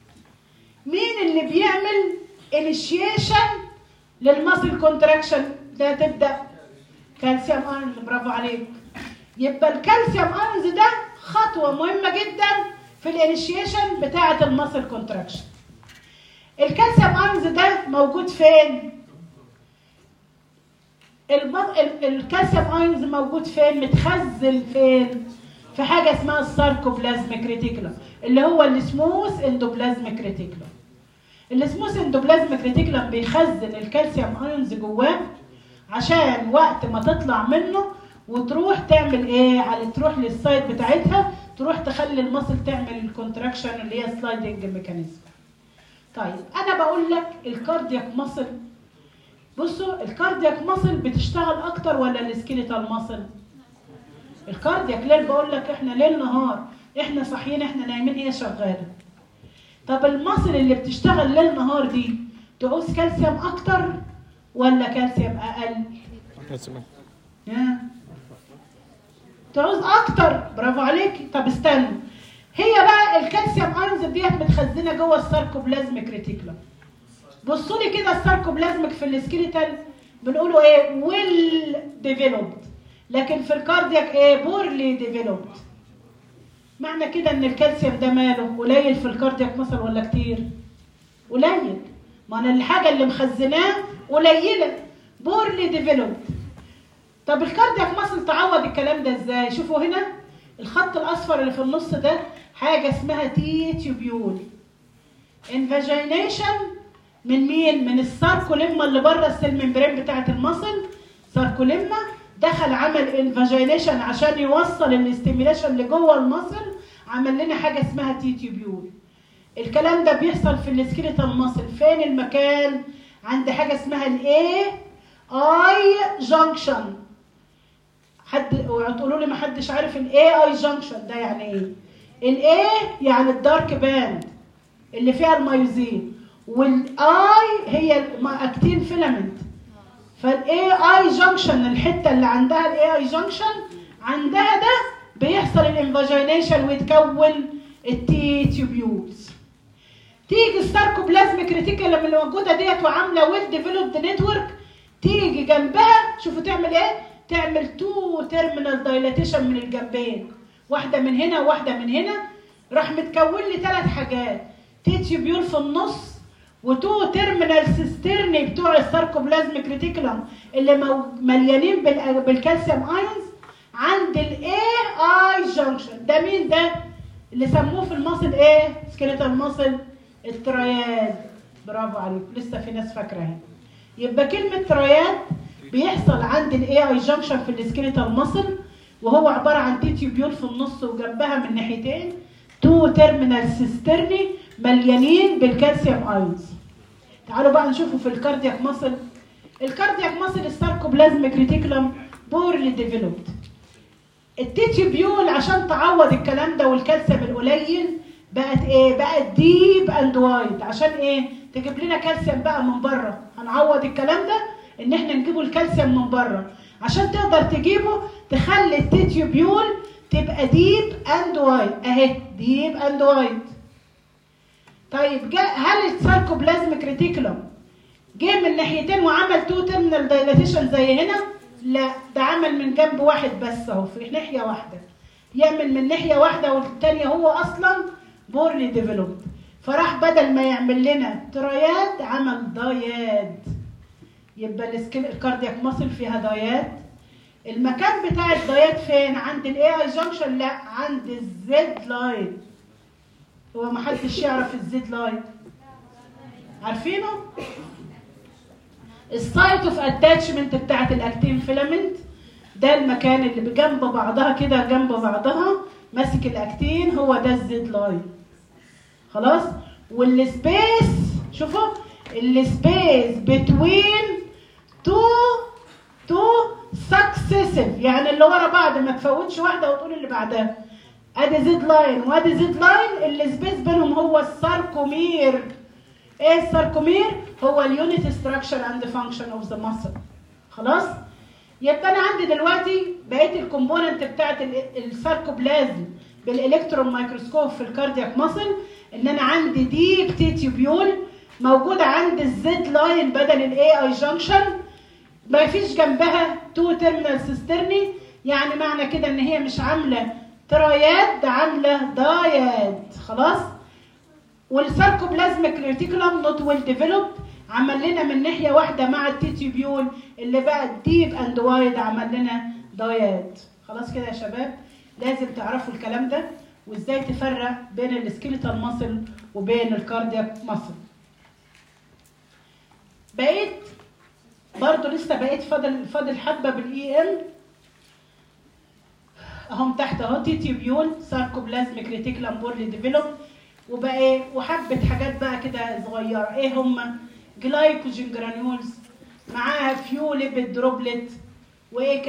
مين اللي بيعمل انيشيشن للماسل كونتراكشن؟ ده تبدا كالسيوم ايونز. برافو عليك. يبقى الكالسيوم ايونز ده خطوه مهمه جدا في الانيشيشن بتاعه الماسل كونتراكشن. الكالسيوم ايونز ده موجود فين؟ الكالسيوم ايونز موجود فين؟ متخزن فين؟ في حاجه اسمها الساركوبلازميك ريتيكولم اللي هو السموث اندوبلازميك ريتيكولم. السموث اندوبلازميك ريتيكولم بيخزن الكالسيوم ايونز جواه عشان وقت ما تطلع منه وتروح تعمل ايه؟ على تروح للسايت بتاعتها، تروح تخلي المصل تعمل الكونتراكشن اللي هي سلايدنج ميكانيزم. طيب انا بقول لك الكاردياك مصل، بصوا الكاردياك مصل بتشتغل اكتر ولا السكيليتال مصل؟ الكاردياك ليل بقول لك احنا ليل نهار، احنا صاحيين احنا نايمين هي شغاله. طب المصل اللي بتشتغل ليل نهار دي تعوز كالسيوم اكتر ولا كالسيوم اقل؟ تعوز اكتر. برافو عليكي. طب استنى، هي بقى الكالسيوم ايونز ديت متخزنه جوه الساركوبلازميك ريتيكولم. بصوا لي كده، الساركوبلازميك في السكيليتال بنقوله ايه؟ ويل ديفلوبد، لكن في الكاردياك ايه؟ بورلي ديفلوبد. معنى كده ان الكالسيوم ده ماله قليل في الكاردياك مثلا ولا كتير؟ قليل. ما انا الحاجه اللي مخزناه قليله، بورلي ديفلوبد. طب الكاردياك ماسل تعوض الكلام ده ازاي؟ شوفوا هنا الخط الاصفر اللي في النص ده حاجه اسمها تي تيوبيول. انفاجينيشن من مين؟ من الساركوليما اللي بره السيل ممبرين بتاعه الماسل. ساركوليما دخل عمل انفاجينيشن عشان يوصل الاستيميليشن اللي جوه الماسل، عمل لنا حاجه اسمها تي تيوبيول. الكلام ده بيحصل في السكيليتال ماسل. فين المكان؟ عند حاجه اسمها الاي اي جانكشن. حد اوعوا تقولوا لي ما حدش عارف الاي اي جانكشن ده يعني ايه؟ الاي يعني الدارك باند اللي فيها المايوزين، والاي هي اكتين فيلامنت. فالاي اي جانكشن الحته اللي عندها الاي اي جانكشن عندها ده بيحصل الانفاجينيشن ويتكون التي تيوبيولز. تيجي الساركوبلازميك ريتيكولم اللي موجوده ديت وعامله ويل ديفلوبد نتورك، تيجي جنبها شوفوا تعمل ايه؟ تعمل تو تيرمينال دايلاتيشن من الجنبين، واحده من هنا وواحده من هنا، راح متكون لي ثلاث حاجات، تي تيوبيول في النص، وتو تيرمينال سيسترني بتوع الساركوبلازميك ريتيكولم اللي مليانين بالكالسيوم ايونز عند الاي اي جانكشن. ده مين ده؟ اللي سموه في الماسل ايه؟ سكيليتال ماسل الترياد. برافو عليك، لسه في ناس فاكره اهي. يبقى كلمه ترياد بيحصل عند الاي اي جانكشن في السكيليتال ماسل، وهو عباره عن تي تيوبيول في النص وجنبها من ناحيتين تو تيرمينال سيسترني مليانين بالكالسيوم ايونز. تعالوا بقى نشوفوا في الكاردياك ماسل. الكاردياك ماسل الساركوبلازميك ريتيكولم بورلي ديفلوبد. التي تيوبيول عشان تعوض الكلام ده والكالسيوم القليل بقت ايه؟ بقت ديب اند وايد. عشان ايه؟ تجيب لنا كالسيوم بقى من بره. هنعوض الكلام ده ان احنا نجيبه الكالسيوم من بره. عشان تقدر تجيبه تخلي التي تيوبيول تبقى ديب اند وايد اهي، ديب اند وايد. طيب هل الساركوبلازميك ريتيكولم جه من ناحيتين وعمل تو تيرمينال دايلاتيشن زي هنا؟ لا، ده عمل من جنب واحد بس اهو، في ناحيه واحده. يعمل من ناحيه واحده والثانيه هو اصلا بورلي ديفلوبد. فراح بدل ما يعمل لنا ترياد عمل داياد. يبقى الكاردياك ماسل فيها داياد. المكان بتاع الداياد فين؟ عند الاي اي جانكشن؟ لا، عند الزد لاين. هو ما حدش يعرف الزد لاين؟ عارفينه؟ السايت اوف اتاتشمنت بتاعت الاكتين فيلامنت ده المكان اللي بجنب بعضها كده، جنب بعضها ماسك الاكتين، هو ده الزد لاين. خلاص؟ والسبيس شوفوا السبيس بتوين تو سكسيسيف، يعني اللي ورا بعض، ما تفوتش واحده وتقول اللي بعدها. ادي زد لاين وادي زد لاين، السبيس بينهم هو الساركومير. ايه الساركومير؟ هو اليونت ستراكشر اند فانكشن اوف ذا ماسل. خلاص؟ يبقى انا عندي دلوقتي بقيه الكومبوننت بتاعت الساركوبلازم بالالكترون مايكروسكوب في الكاردياك ماسل، ان انا عندي ديب تي تيوبيول موجوده عند الزد لاين بدل الاي اي جانكشن، ما فيش جنبها 2 تيرمينال سيسترني، يعني معنى كده ان هي مش عامله تراياد، ده عامله داياد. خلاص. والساركوبلازميك ريتيكولم نوت ويل ديفلوبد، عمل لنا من ناحيه واحده مع التيتيبيول اللي بقى ديب اند وايد عمل لنا داياد. خلاص كده يا شباب، لازم تعرفوا الكلام ده وازاي تفرق بين السكيليتال ماسل وبين الكاردياك ماسل. بقيت برضه لسه بقيت فاضل حبه بالاي ام اهم تحت اهو، تيتيبيول ساركوبلازميك ريتيكولم بورلي ديفلوب، وبقى ايه وحبه حاجات بقى كده صغيره. ايه هم؟ جلايكوجين جرانيولز، معاها فيو ليبيد دروبلت، وايه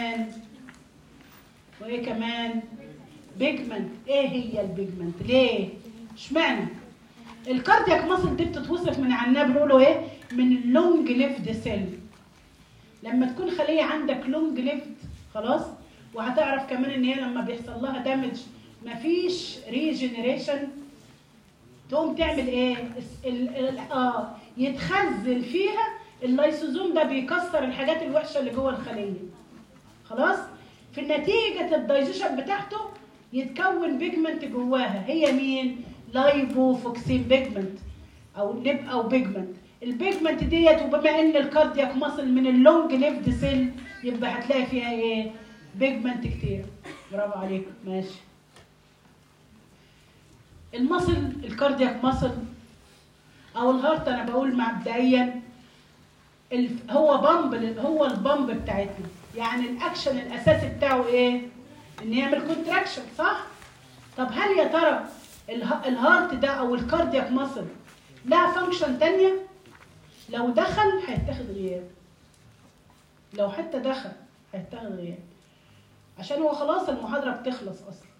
كمان بيجمنت. ايه هي البيجمنت؟ ليه؟ اشمعنى؟ الكاردياك ماسل دي بتتوصف من عنها بنقولوا ايه؟ من اللونج ليفد سيل. لما تكون خليه عندك لونج ليفد خلاص، وهتعرف كمان ان هي لما بيحصل لها دامج مفيش ريجنريشن، تقوم تعمل ايه؟ يتخزن فيها اللايسوزوم، ده بيكسر الحاجات الوحشه اللي جوه الخليه. خلاص؟ في نتيجه الدايجيشن بتاعته يتكون بيجمنت جواها. هي مين؟ لايبوفوكسين بيجمنت او ليب او بيجمنت. البيجمنت ديت، وبما ان الكاردياك ماسل من اللونج ليفد سيل يبقى هتلاقي فيها ايه؟ بيجمنت كتير. برافو عليكم. ماشي. الماسل الكاردياك ماسل او الهارت، انا بقول مبدئيا هو البامب بتاعتنا، يعني الاكشن الاساسي بتاعه ايه؟ ان يعمل كونتراكشن، صح؟ طب هل يا ترى الهارت ده او الكاردياك ماسل لها فانكشن تانية؟ لو دخل هيتاخد غياب، لو حتى دخل هيتاخد غياب، عشان هو خلاص المحاضره بتخلص اصلا.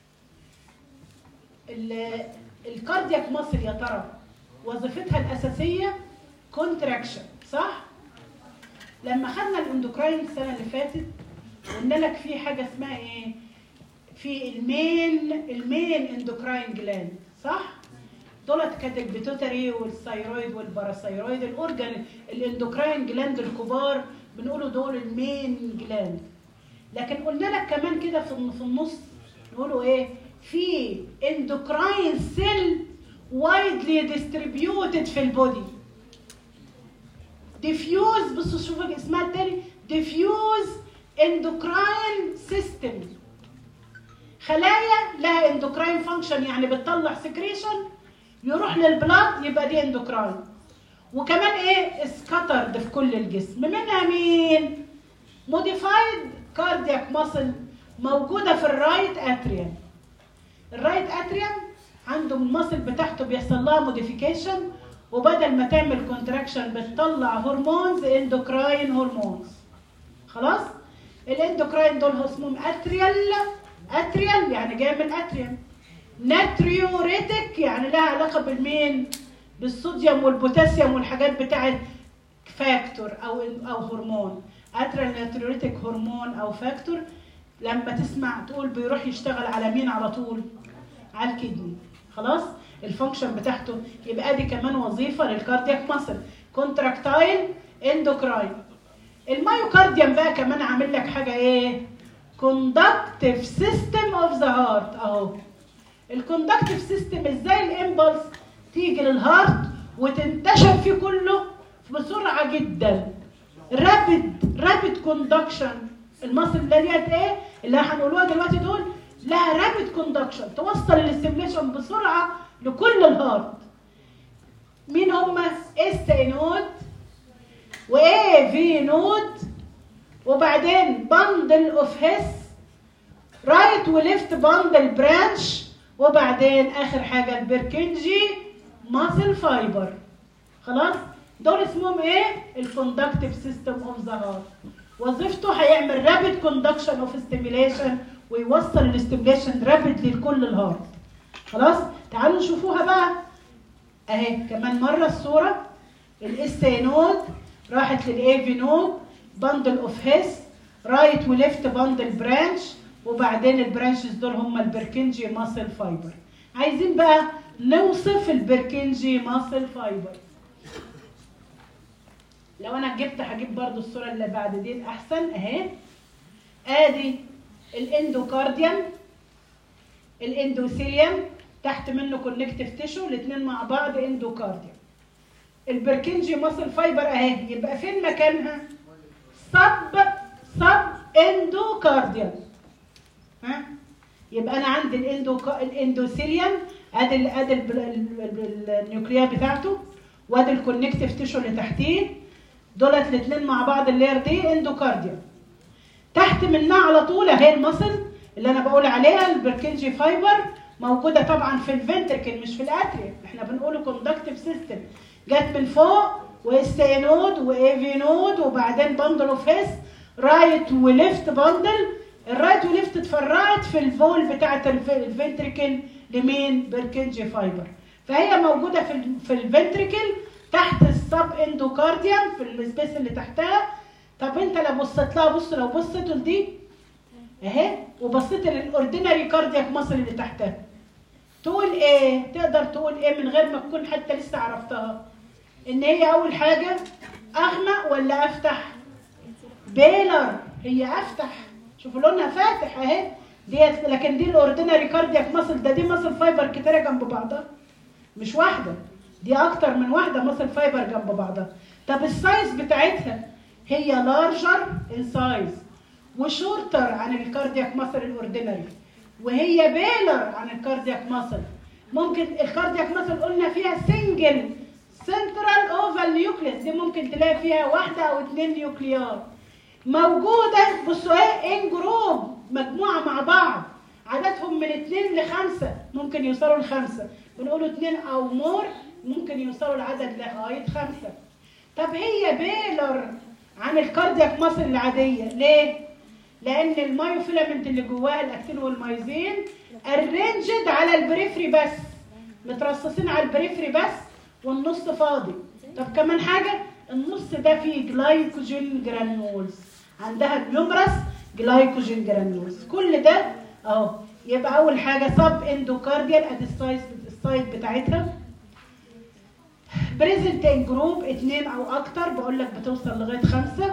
الكاردياك ماسل يا ترى وظيفتها الاساسيه كونتراكشن، صح؟ لما خدنا الاندوكراين السنه اللي فاتت قلنا لك في حاجه اسمها ايه؟ في المين اندوكراين جلاند، صح؟ دولت كانت البيتوتري والثايرويد والباراثايرويد، الاورجان الاندوكراين جلاند الكبار بنقولوا دول المين جلاند. لكن قلنا لك كمان كده في النص نقولوا ايه؟ في اندوكراين سيل وايدلي ديستريبيوتد في البودي، ديفيوز. بصوا شوفوا اسمها التاني، ديفيوز اندوكراين سيستم. خلايا لها اندوكراين فانكشن، يعني بتطلع سكريشن يروح للبلاد، يبقى دي اندوكراين. وكمان ايه؟ سكاترد في كل الجسم. منها مين؟ موديفايد كاردياك ماسل موجوده في الرايت اتريوم. الرايت اتريوم عنده الماسل بتاعته بيحصل لها موديفيكيشن، وبدل ما تعمل كونتراكشن بتطلع هرمونز، اندوكراين هرمونز. خلاص؟ الاندوكراين دول اسمهم اتريال يعني جاي من اتريوم. ناتريوريتك يعني لها علاقه بالمين؟ بالصوديوم والبوتاسيوم والحاجات بتاعت فاكتور او هرمون. اتريال ناتريوريتك هرمون او فاكتور. لما تسمع تقول بيروح يشتغل على مين على طول؟ على الكدني. خلاص؟ الفانكشن بتاعته. يبقى دي كمان وظيفه للكاردياك ماسل، كونتراكتايل اندوكراين. المايوكارديوم بقى كمان عامل لك حاجه ايه؟ كوندكتيف سيستم اوف ذا هارت. اهو الكوندكتيف سيستم، ازاي الامبلس تيجي للهارت وتنتشر فيه كله بسرعه جدا. رابيد كوندكشن. الماسل ديت ايه اللي هنقولوها دلوقتي دول؟ لها رابيد كوندكشن، توصل الاستيميليشن بسرعه لكل الهارت. مين هم؟ اس نود واي في نود، وبعدين باندل اوف هيس، رايت وليفت باندل برانش، وبعدين اخر حاجه البركنجي ماسل فايبر. خلاص؟ دول اسمهم ايه؟ الكوندكتيف سيستم اوف ذا هارت. وظيفته هيعمل رابيد كوندكشن اوف ستيميليشن، ويوصل الاستيميليشن رابيدلي لكل الهارت. خلاص؟ تعالوا نشوفوها بقى اهي كمان مره الصوره. الاس نود راحت للاي في نود، باندل اوف هيس، رايت وليفت باندل برانش، وبعدين البرانشز دول هم البركنجي ماسل فايبر. عايزين بقى نوصف البركنجي ماسل فايبر. لو انا هجيب برضو الصوره اللي بعد دي احسن اهي. ادي الاندوكارديوم، الاندوثيليوم، تحت منه كونكتيف تيشو، الاثنين مع بعض اندوكارديوم. البركنجي ماسل فايبر اهي، يبقى فين مكانها؟ سب اندوكارديوم. ها؟ يبقى انا عندي الاندوثيليوم، ادي النيوكليا بتاعته، وادي الكونكتيف تيشو اللي تحتيه، دولت الاثنين مع بعض اللير دي اندوكارديوم. تحت منها على طول اهي المصل اللي انا بقول عليها البركنجي فايبر، موجوده طبعا في الفنتركل مش في الاتريا، احنا بنقوله كوندكتيف سيستم، جت من فوق واس اي نود واي في نود وبعدين باندل اوف هيس، رايت وليفت باندل، الرايت وليفت اتفرعت في الفول بتاعه الفنتركل لمين؟ بركنجي فايبر. فهي موجوده في الفنتركل تحت السب اندوكارديوم في السبيس اللي تحتها. طب انت لو بصيت لها، بص لو بصيتوا لدي اهي وبصيت للاوردينري كاردياك ماسل اللي تحتها، تقول ايه؟ تقدر تقول ايه من غير ما تكون حتى لسه عرفتها؟ ان هي اول حاجه اغمق ولا افتح؟ بيلر، هي افتح، شوفوا لونها فاتح اهي ديت. لكن دي الاوردينري كاردياك ماسل، دي ماسل فايبر كتيره جنب بعضها، مش واحده، دي اكتر من واحده ماسل فايبر جنب بعضها. طب السايز بتاعتها هي لارجر ان سايز وشورتر عن الكاردياك ماسل الاوردينري، وهي بيلر عن الكاردياك ماسل. ممكن الكاردياك ماسل قلنا فيها سنجل سنترال اوفال نيوكليس، دي ممكن تلاقي فيها واحده او اثنين نيوكليار موجوده. بصوا ايه؟ ان جروب، مجموعه مع بعض، عددهم من 2 ل 5، ممكن يوصلوا ل5، بنقولوا 2 او مور، ممكن يوصلوا العدد لغايه 5. طب هي بيلر عن الكاردياك ماسل العاديه ليه؟ لان المايوفيلامنت اللي جواها الاكتين والمايزين ارينجد على البريفري بس، مترصصين على البريفري بس والنص فاضي. طب كمان حاجه، النص ده فيه جلايكوجين جرانيولز، عندها نيومرس جلايكوجين جرانيولز، كل ده اهو. يبقى اول حاجه سب اندوكارديال، ادي السايز بتاعتها. بريزنت ان جروب 2 او اكتر، بقول لك بتوصل لغايه 5.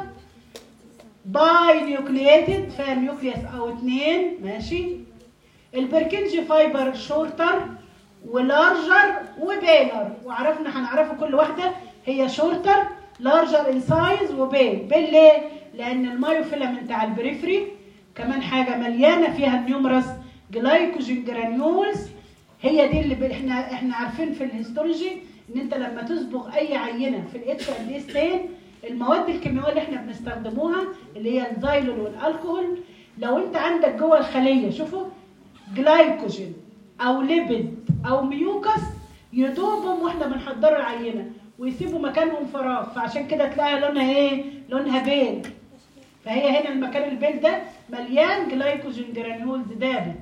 باي نيوكلييتد، فيها نيوكليوس او 2 ماشي. البركنجي فايبر شورتر ولارجر وبيلر، وعرفنا هنعرفه كل واحده، هي شورتر لارجر ان سايز وبيل. ليه؟ لان المايوفيلامنت على البريفري. كمان حاجه مليانه فيها النيومرس جلايكوجين جرانيولز، هي دي اللي احنا عارفين في الهيستولوجي ان انت لما تصبغ اي عينه في الاتش ان دي ستين، المواد الكيميائيه اللي احنا بنستخدموها اللي هي الزايلول والالكوهول، لو انت عندك جوه الخليه شوفوا جلايكوجين او ليبيد او ميوكس يدوبهم واحنا بنحضر العينه ويسيبوا مكانهم فراغ، فعشان كده تلاقي لونها ايه؟ لونها بيل. فهي هنا المكان البيل ده مليان جلايكوجين جرانيولز دابت.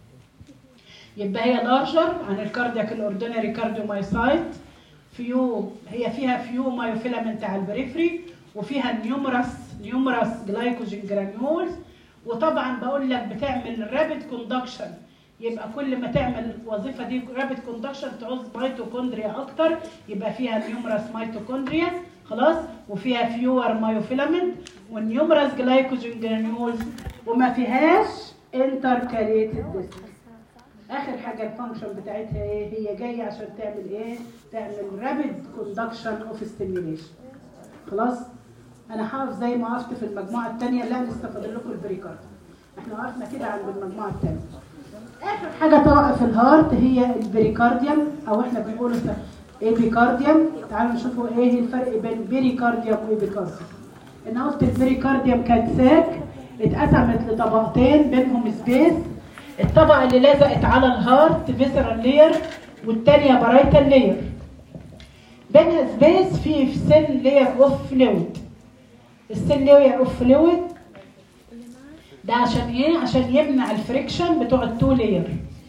يبقى هي لارجر عن الكاردياك الاوردينري كارديومايسايت، فيو، هي فيها فيو مايوفيلامنت على البريفري، وفيها نيومرس جلايكوجين جرانيولز. وطبعا بقول لك بتعمل رابيد كوندكشن، يبقى كل ما تعمل الوظيفه دي رابيد كوندكشن تعوز ميتوكوندريا اكتر، يبقى فيها نيومرس ميتوكوندريا خلاص، وفيها فيور مايوفيلامنت والنيومرس جلايكوجين جرانيولز، وما فيهاش انتركاليتد ديستنس. اخر حاجه الفانكشن بتاعتها ايه؟ هي جايه عشان تعمل ايه؟ تعمل رابيد كوندكشن اوف ستيميوليشن. خلاص انا هقف زي ما وقفت في المجموعه الثانيه، لا لسه فاضل لكم البريكارد، احنا وقفنا كده عند المجموعه الثانيه. اخر حاجه توقف الهارت هي البريكارديوم، او احنا بنقول ايبيكارديوم. تعالوا نشوفوا ايه الفرق بين بيريكارديوم وايبيكارديوم. انا قلت البريكارديوم كانت ساك اتقسمت لطبقتين بينهم سبيس، الطبقه اللي لزقت على الهارت فيسرال لير، والثانيه بارايتال لير، بينها سبيس في سن لير اوف فلويد. السن لير اوف فلويد ده عشان ايه؟ عشان يمنع الفريكشن بتوع التو لير.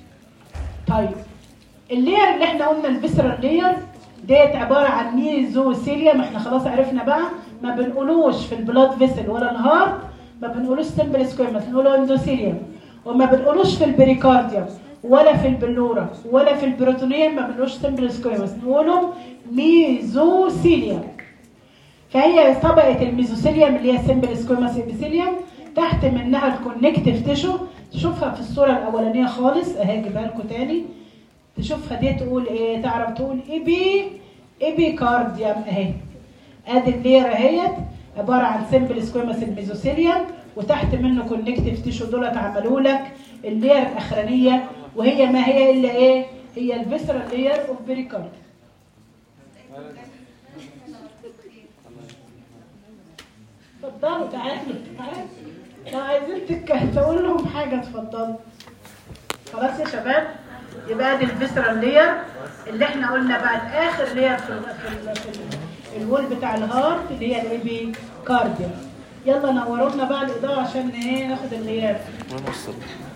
طيب اللير اللي احنا قلنا الفيسرال لير ديت عباره عن ميزوثيليوم، احنا خلاص عرفنا بقى، ما بنقولوش في البلاد فيسل ولا الهارت، ما بنقولوش سمبل سكويمس، بنقولوا اندوثيليوم. وما بنقولوش في البريكارديوم ولا في البلورا ولا في البروتونيوم، ما بنقولوش سمبل سكويمس، نقولهم ميزوثيليوم. فهي طبقه الميزوثيليوم اللي هي سمبل سكويموس ابيثيليوم، تحت منها الكونكتيف تيشو. تشوفها في الصوره الاولانيه خالص اهي، اجيبها لكم تاني تشوفها دي تقول ايه؟ تعرف تقول ايبي كارديوم اهي. ادي اللير اهيت عباره عن سمبل سكويموس الميزوثيليوم، وتحت منه كونكتيف تيشو. دولت عملوا لك اللير الاخرانيه، وهي ما هي الا ايه؟ هي الفيسرال لير اوف بيريكارديوم. اتفضلوا تعالوا لو عايزين تقول لهم حاجه اتفضلوا. خلاص يا شباب، يبقى دي الفيسرال لير اللي احنا قلنا بعد اخر لير في الوول بتاع الهارت اللي هي الايبي كارديوم. يلا نوروا لنا بقى الاضاءه عشان ايه ناخد اللير.